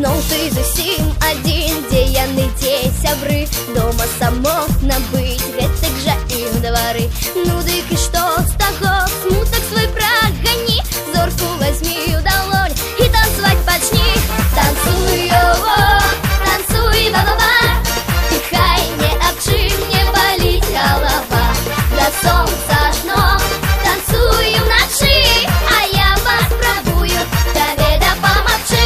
зноў ты зусім адзін, дзе яны, дзе сябры, дома самотна быць, гэтак жа і ў двары. Ну дык і што з таго, смутак свой прагані, зорку вазьмі ў далонь і танцаваць пачні. Танцуй, о, танцуй, ба-ба-ба, і хай не аб чым не баліць галава. Да сонца ж ног танцуй уначы, а я вас спрабую табе дапамагчы.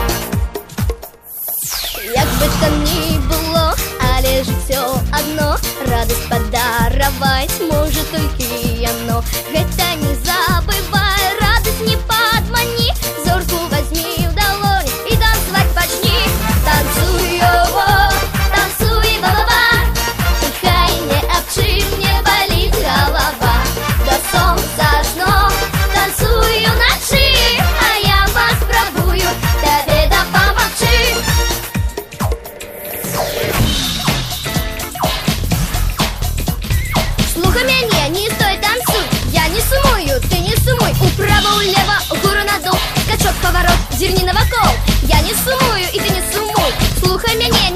Як бы там ні было, але жыццё адно, радасць падараваць можа толькі яно. Гэта не забывай, радасць не падмані, зорку вазьмі ў далонь і танцаваць пачні. Танцуй, о, танцуй, ба-ба-ба, і хай не аб чым не баліць голова. До сонца ж ног танцуй уначы, а я вас спрабую табе дапамагчы. Слухай мяне, не стой, танцуй, я не сумую, ты не сумуй. Управа-улева, угору надол, скачок, поворот, зірні навакол. Я не сумую, і ты не сумуй. Слухай мяне,